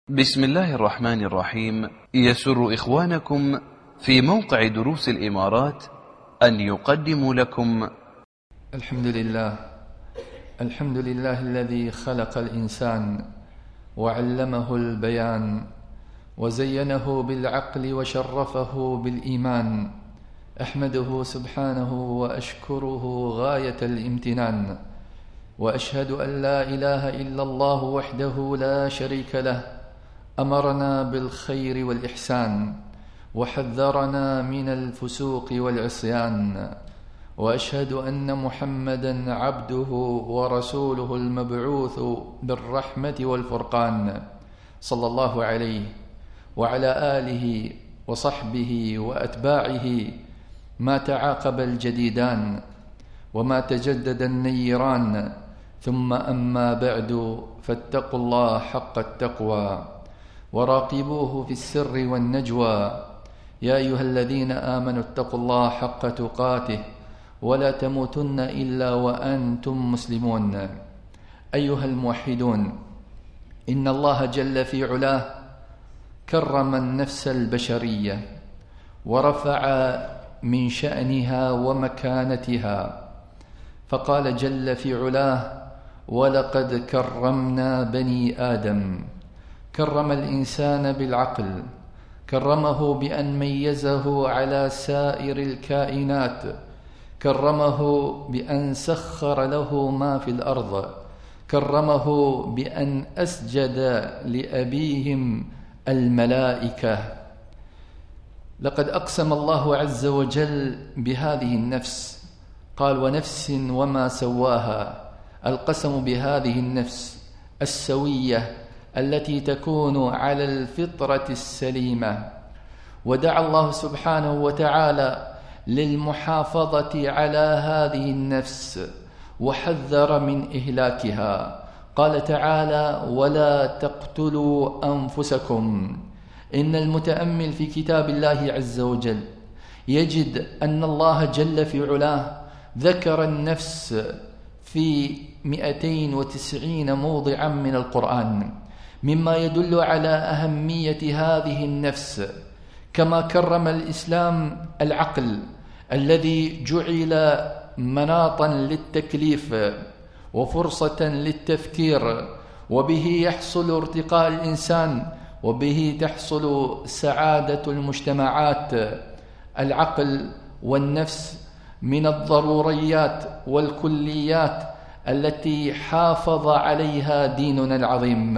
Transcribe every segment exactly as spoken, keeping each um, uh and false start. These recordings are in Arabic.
بسم الله الرحمن الرحيم. يسر إخوانكم في موقع دروس الإمارات أن يقدموا لكم الحمد لله الحمد لله الذي خلق الإنسان وعلمه البيان وزينه بالعقل وشرفه بالإيمان. أحمده سبحانه وأشكره غاية الامتنان، وأشهد أن لا إله إلا الله وحده لا شريك له، أمرنا بالخير والإحسان وحذرنا من الفسوق والعصيان. وأشهد أن محمدًا عبده ورسوله المبعوث بالرحمة والفرقان، صلى الله عليه وعلى آله وصحبه وأتباعه ما تعاقب الجديدان وما تجدد النيران، ثم أما بعد، فاتقوا الله حق التقوى وراقبوه في السر والنجوى. يا أيها الذين آمنوا اتقوا الله حق تقاته ولا تموتن إلا وأنتم مسلمون. أيها الموحدون، إن الله جل في علاه كرم النفس البشرية ورفع من شأنها ومكانتها، فقال جل في علاه: ولقد كرمنا بني آدم. كرم الإنسان بالعقل، كرمه بأن ميزه على سائر الكائنات، كرمه بأن سخر له ما في الأرض، كرمه بأن أسجد لأبيهم الملائكة. لقد أقسم الله عز وجل بهذه النفس، قال: ونفس وما سواها. القسم بهذه النفس السوية التي تكون على الفطرة السليمة. ودعا الله سبحانه وتعالى للمحافظة على هذه النفس وحذر من إهلاكها. قال تعالى: ولا تقتلوا أنفسكم. إن المتأمل في كتاب الله عز وجل يجد أن الله جل في علاه ذكر النفس في مئتين وتسعين موضعا من القرآن، مما يدل على أهمية هذه النفس. كما كرم الإسلام العقل الذي جعل مناطا للتكليف وفرصة للتفكير، وبه يحصل ارتقاء الإنسان، وبه تحصل سعادة المجتمعات. العقل والنفس من الضروريات والكليات التي حافظ عليها ديننا العظيم.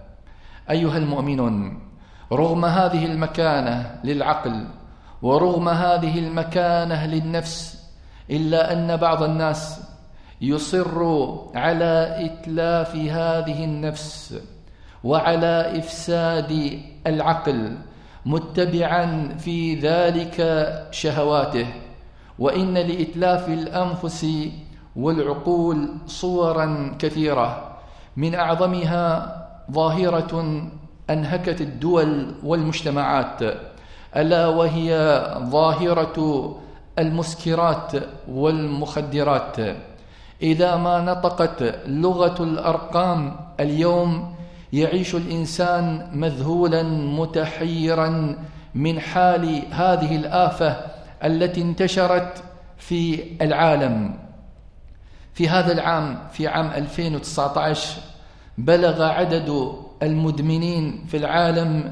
أيها المؤمنون، رغم هذه المكانة للعقل ورغم هذه المكانة للنفس، إلا أن بعض الناس يصر على إتلاف هذه النفس وعلى إفساد العقل، متبعا في ذلك شهواته. وإن لإتلاف الأنفس والعقول صورا كثيرة، من أعظمها ظاهرة أنهكت الدول والمجتمعات، ألا وهي ظاهرة المسكرات والمخدرات. إذا ما نطقت لغة الأرقام اليوم يعيش الإنسان مذهولا متحيرا من حال هذه الآفة التي انتشرت في العالم. في هذا العام، في عام ألفين وتسعة عشر، بلغ عدد المدمنين في العالم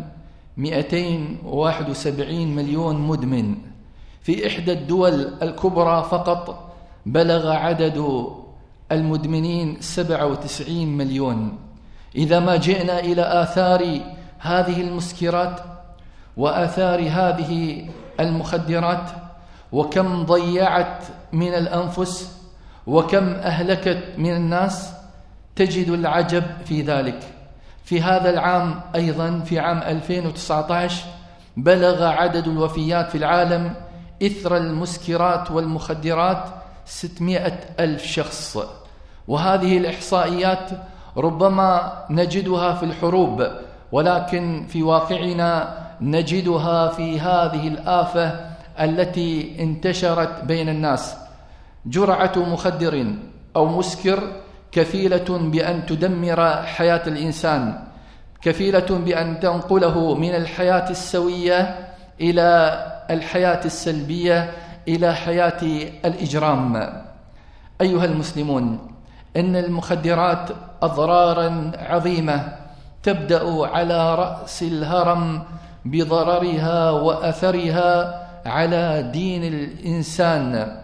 مئتين وواحد وسبعين مليون مدمن. في إحدى الدول الكبرى فقط بلغ عدد المدمنين سبعة وتسعين مليون. إذا ما جئنا إلى آثار هذه المسكرات وآثار هذه المخدرات، وكم ضيعت من الأنفس وكم أهلكت من الناس، تجد العجب في ذلك. في هذا العام أيضا، في عام ألفين وتسعة عشر، بلغ عدد الوفيات في العالم إثر المسكرات والمخدرات ستمائة ألف شخص. وهذه الإحصائيات ربما نجدها في الحروب، ولكن في واقعنا نجدها في هذه الآفة التي انتشرت بين الناس. جرعة مخدر أو مسكر كفيلة بأن تدمر حياة الإنسان، كفيلة بأن تنقله من الحياة السوية إلى الحياة السلبية، إلى حياة الإجرام. أيها المسلمون، إن المخدرات أضرارا عظيمة تبدأ على رأس الهرم بضررها وأثرها على دين الإنسان،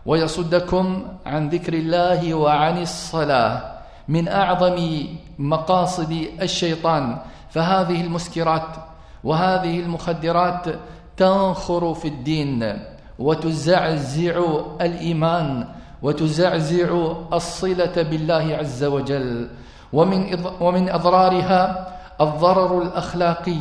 ويصدكم عن ذكر الله وعن الصلاة من أعظم مقاصد الشيطان. فهذه المسكرات وهذه المخدرات تنخر في الدين وتزعزع الإيمان وتزعزع الصلة بالله عز وجل. ومن ومن أضرارها الضرر الأخلاقي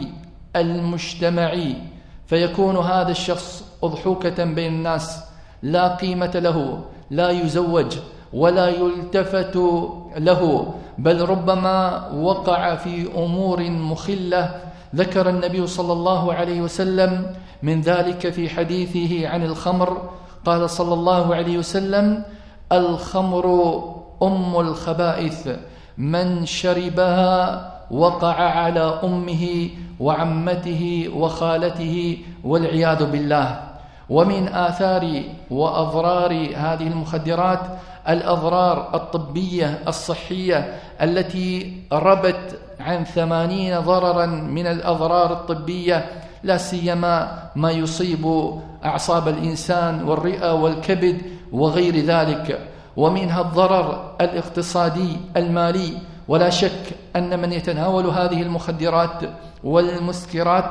المجتمعي، فيكون هذا الشخص أضحوكة بين الناس، لا قيمة له، لا يزوج ولا يلتفت له، بل ربما وقع في أمور مخلة. ذكر النبي صلى الله عليه وسلم من ذلك في حديثه عن الخمر، قال صلى الله عليه وسلم: الخمر أم الخبائث، من شربها وقع على أمه وعمته وخالته والعياذ بالله. ومن آثار وأضرار هذه المخدرات الأضرار الطبية الصحية التي ربت عن ثمانين ضررا من الأضرار الطبية، لا سيما ما يصيب أعصاب الإنسان والرئة والكبد وغير ذلك. ومنها الضرر الاقتصادي المالي، ولا شك أن من يتناول هذه المخدرات والمسكرات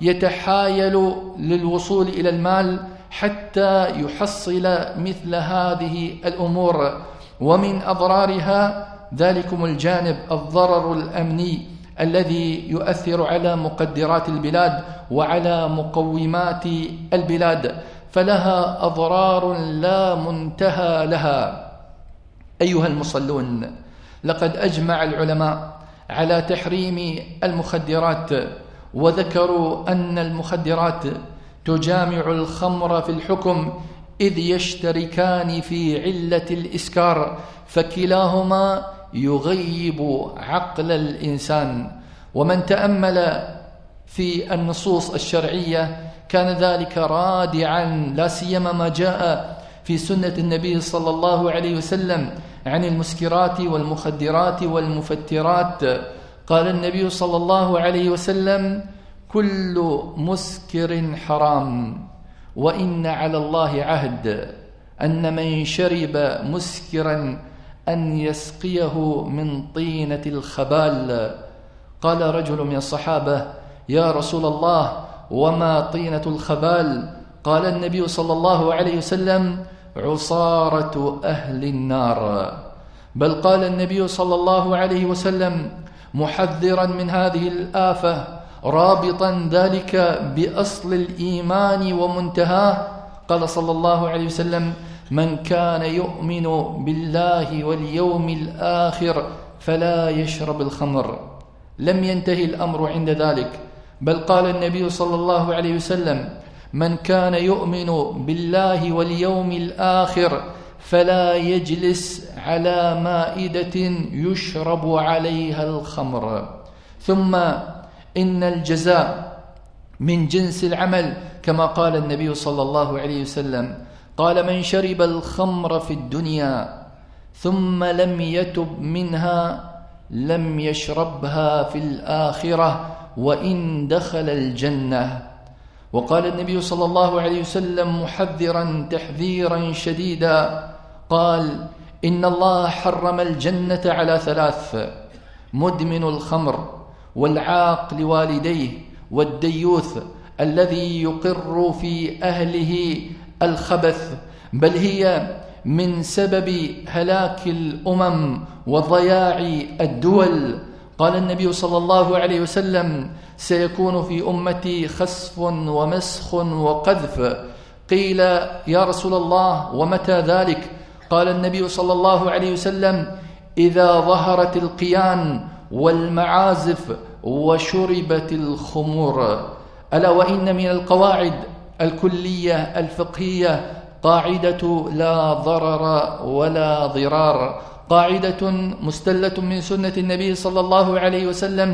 يتحايل للوصول إلى المال حتى يحصل مثل هذه الأمور. ومن أضرارها ذلكم الجانب الضرر الأمني الذي يؤثر على مقدرات البلاد وعلى مقومات البلاد، فلها أضرار لا منتهى لها. أيها المصلون، لقد أجمع العلماء على تحريم المخدرات، وذكروا أن المخدرات تجامع الخمر في الحكم، إذ يشتركان في علة الإسكار، فكلاهما يغيب عقل الإنسان. ومن تأمل في النصوص الشرعية كان ذلك رادعا، لا سيما ما جاء في سنة النبي صلى الله عليه وسلم عن المسكرات والمخدرات والمفترات. قال النبي صلى الله عليه وسلم: كل مسكر حرام، وإن على الله عهد أن من شرب مسكرا أن يسقيه من طينة الخبال. قال رجل من الصحابة: يا رسول الله، وما طينة الخبال؟ قال النبي صلى الله عليه وسلم: عصارة أهل النار. بل قال النبي صلى الله عليه وسلم محذرا من هذه الآفة، رابطا ذلك بأصل الإيمان ومنتهاه، قال صلى الله عليه وسلم: من كان يؤمن بالله واليوم الآخر فلا يشرب الخمر. لم ينتهي الأمر عند ذلك، بل قال النبي صلى الله عليه وسلم: من كان يؤمن بالله واليوم الآخر فلا يجلس على مائدة يشرب عليها الخمر. ثم إن الجزاء من جنس العمل، كما قال النبي صلى الله عليه وسلم، قال: من شرب الخمر في الدنيا ثم لم يتب منها لم يشربها في الآخرة وإن دخل الجنة. وقال النبي صلى الله عليه وسلم محذرا تحذيرا شديدا، قال: إن الله حرم الجنة على ثلاث: مدمن الخمر، والعاق لوالديه، والديوث الذي يقر في أهله الخبث. بل هي من سبب هلاك الأمم وضياع الدول. قال النبي صلى الله عليه وسلم: سيكون في أمتي خسف ومسخ وقذف. قيل: يا رسول الله، ومتى ذلك؟ قال النبي صلى الله عليه وسلم: إذا ظهرت القيان والمعازف وشربت الخمور. ألا وإن من القواعد الكلية الفقهية قاعدة لا ضرر ولا ضرار، قاعدة مستلة من سنة النبي صلى الله عليه وسلم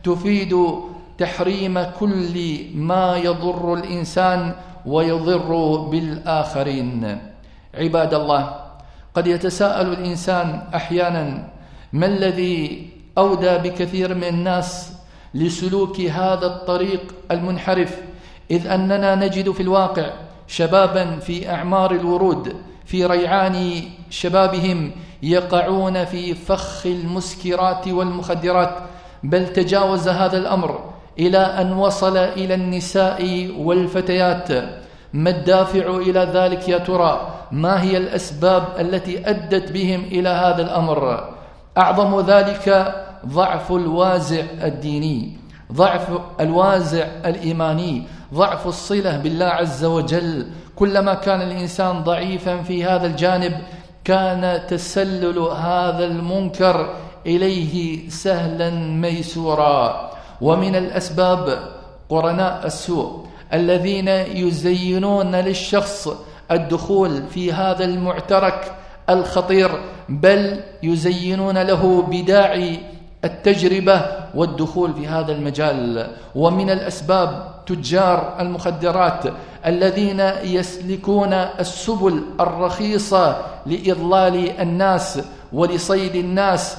تفيد تحريم كل ما يضر الإنسان ويضر بالآخرين. عباد الله، قد يتساءل الإنسان أحيانا ما الذي أودى بكثير من الناس لسلوك هذا الطريق المنحرف، إذ أننا نجد في الواقع شبابا في أعمار الورود في ريعان شبابهم يقعون في فخ المسكرات والمخدرات، بل تجاوز هذا الأمر إلى أن وصل إلى النساء والفتيات. ما الدافع إلى ذلك يا ترى؟ ما هي الأسباب التي أدت بهم إلى هذا الأمر؟ أعظم ذلك ضعف الوازع الديني، ضعف الوازع الإيماني، ضعف الصلة بالله عز وجل. كلما كان الإنسان ضعيفا في هذا الجانب كان تسلل هذا المنكر إليه سهلا ميسورا. ومن الأسباب قرناء السوء الذين يزينون للشخص الدخول في هذا المعترك الخطير، بل يزينون له بداعي التجربة والدخول في هذا المجال. ومن الأسباب تجار المخدرات الذين يسلكون السبل الرخيصة لإضلال الناس ولصيد الناس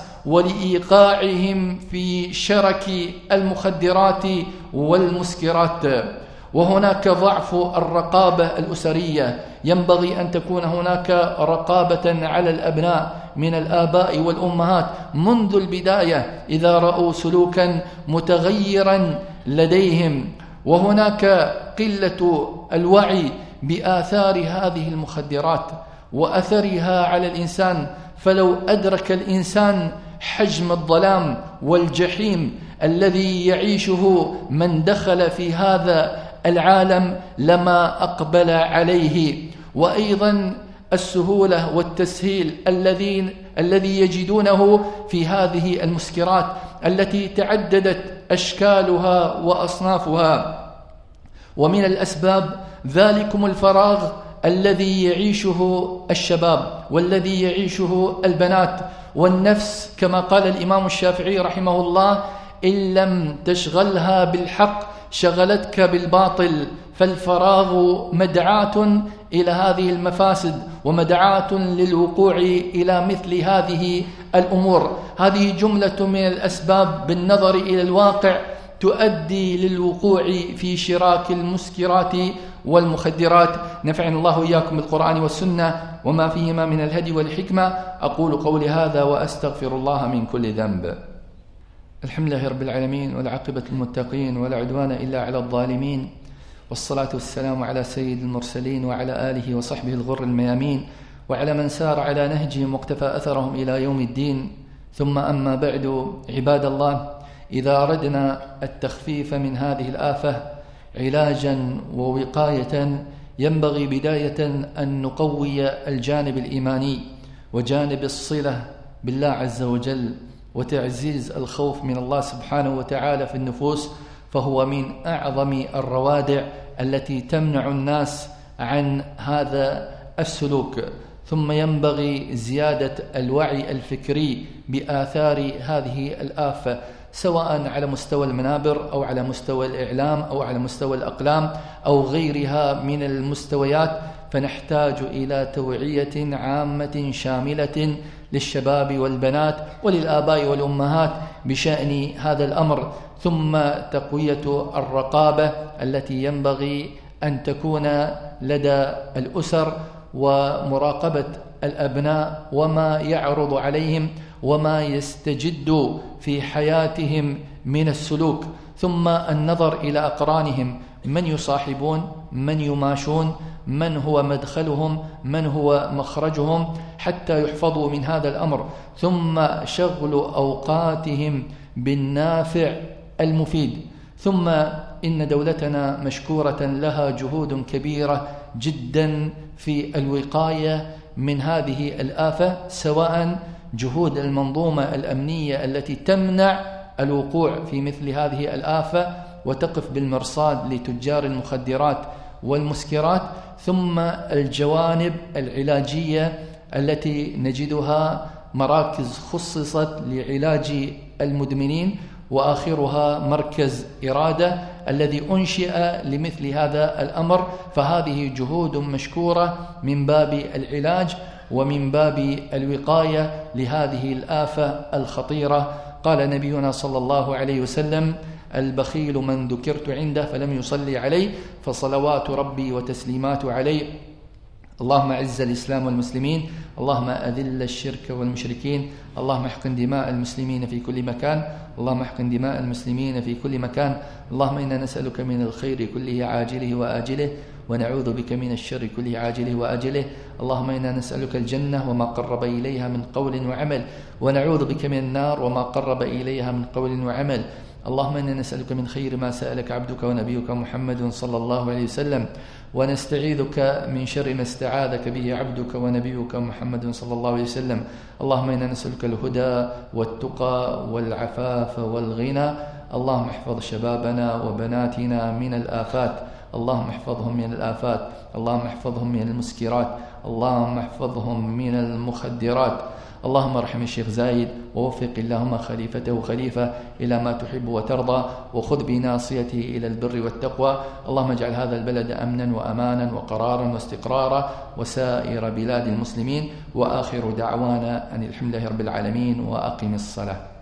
ولإيقاعهم في شرك المخدرات والمسكرات. وهناك ضعف الرقابة الأسرية، ينبغي أن تكون هناك رقابة على الأبناء من الآباء والأمهات منذ البداية إذا رأوا سلوكا متغيرا لديهم. وهناك قلة الوعي بآثار هذه المخدرات وأثرها على الإنسان، فلو أدرك الإنسان حجم الظلام والجحيم الذي يعيشه من دخل في هذا العالم لما أقبل عليه. وأيضا السهولة والتسهيل الذين الذي يجدونه في هذه المسكرات التي تعددت أشكالها وأصنافها. ومن الأسباب ذلكم الفراغ الذي يعيشه الشباب والذي يعيشه البنات، والنفس كما قال الإمام الشافعي رحمه الله: إن لم تشغلها بالحق شغلتك بالباطل. فالفراغ مدعاة إلى هذه المفاسد ومدعاة للوقوع إلى مثل هذه الأمور. هذه جملة من الأسباب بالنظر إلى الواقع تؤدي للوقوع في شراك المسكرات والمخدرات. نفعني الله إياكم بالقرآن والسنة وما فيهما من الهدي والحكمة. أقول قولي هذا وأستغفر الله من كل ذنب. الحمد لله رب العالمين، والعاقبة للمتقين، ولا عدوان إلا على الظالمين، والصلاة والسلام على سيد المرسلين وعلى آله وصحبه الغر الميامين، وعلى من سار على نهجهم واقتفى أثرهم إلى يوم الدين. ثم أما بعد، عباد الله، إذا أردنا التخفيف من هذه الآفة علاجا ووقاية ينبغي بداية أن نقوي الجانب الإيماني وجانب الصلة بالله عز وجل وتعزيز الخوف من الله سبحانه وتعالى في النفوس، فهو من أعظم الروادع التي تمنع الناس عن هذا السلوك. ثم ينبغي زيادة الوعي الفكري بآثار هذه الآفة، سواء على مستوى المنابر أو على مستوى الإعلام أو على مستوى الأقلام أو غيرها من المستويات. فنحتاج إلى توعية عامة شاملة للشباب والبنات وللآباء والأمهات بشأن هذا الأمر. ثم تقوية الرقابة التي ينبغي أن تكون لدى الأسر، ومراقبة الأبناء وما يعرض عليهم وما يستجد في حياتهم من السلوك. ثم النظر إلى أقرانهم، من يصاحبون، من يماشون، من هو مدخلهم، من هو مخرجهم، حتى يحفظوا من هذا الأمر. ثم شغل أوقاتهم بالنافع المفيد. ثم إن دولتنا مشكورة لها جهود كبيرة جدا في الوقاية من هذه الآفة، سواء جهود المنظومة الأمنية التي تمنع الوقوع في مثل هذه الآفة وتقف بالمرصاد لتجار المخدرات والمسكرات، ثم الجوانب العلاجية التي نجدها مراكز خصصت لعلاج المدمنين، وآخرها مركز إرادة الذي أنشئ لمثل هذا الأمر، فهذه جهود مشكورة من باب العلاج ومن باب الوقاية لهذه الآفة الخطيرة. قال نبينا صلى الله عليه وسلم: البخيل من ذكرت عنده فلم يصلي عليه، فصلوات ربي وتسليمات عليه. اللهم أعز الإسلام والمسلمين، اللهم أذل الشرك والمشركين، اللهم احقن دماء المسلمين في كل مكان، اللهم احقن دماء المسلمين في كل مكان. اللهم إنا نسألك من الخير كله عاجله وآجله، ونعوذ بك من الشر كله عاجله وآجله. اللهم إنا نسألك الجنة وما قرب إليها من قول وعمل، ونعوذ بك من النار وما قرب إليها من قول وعمل. اللهم إنا نسألك من خير ما سألك عبدك ونبيك محمد صلى الله عليه وسلم، ونستعيذك من شر ما استعاذك به عبدك ونبيك محمد صلى الله عليه وسلم. اللهم إنا نسألك الهدى والتقى والعفاف والغنى. اللهم احفظ شبابنا وبناتنا من الآفات، اللهم احفظهم من الآفات، اللهم احفظهم من المسكرات، اللهم احفظهم من المخدرات. اللهم ارحم الشيخ زايد، ووفق اللهم خليفته خليفة إلى ما تحب وترضى، وخذ بناصيته إلى البر والتقوى. اللهم اجعل هذا البلد أمنا وأمانا وقرارا واستقرارا، وسائر بلاد المسلمين. وآخر دعوانا أن الحمد لله رب العالمين، وأقم الصلاة.